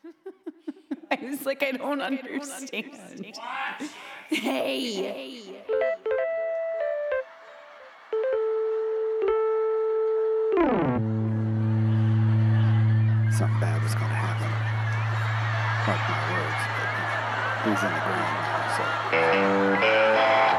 I was like, I don't understand. Hey. Something bad was gonna happen. Mark my words, but he's in the ground now, so.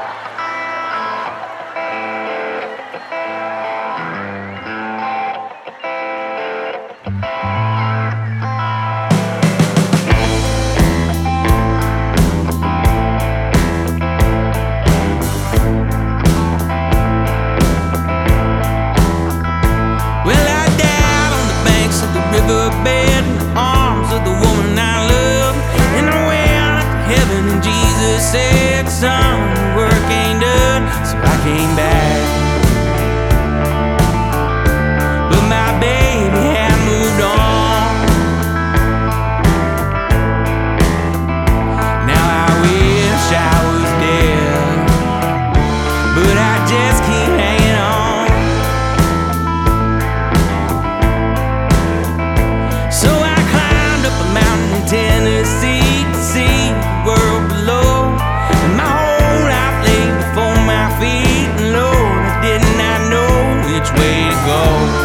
Riverbed in the arms of the woman I love, and I went up to heaven and Jesus said, son, work ain't done, so I came back. But my baby had moved on. Now I wish I was dead, but I just keep hanging on. Tennessee to see the world below, and my whole life lay before my feet, and Lord, I did not know which way to go.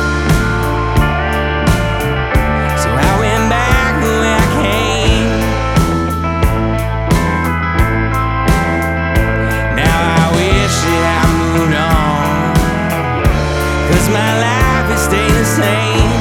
So I went back the way I came. Now I wish that I moved on, 'cause my life has stayed the same.